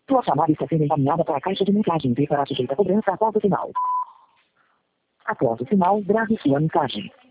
Tua chamada está sendo encaminhada para a caixa de mensagens e será sujeita a cobrança após o sinal. Após o sinal, grave sua mensagem.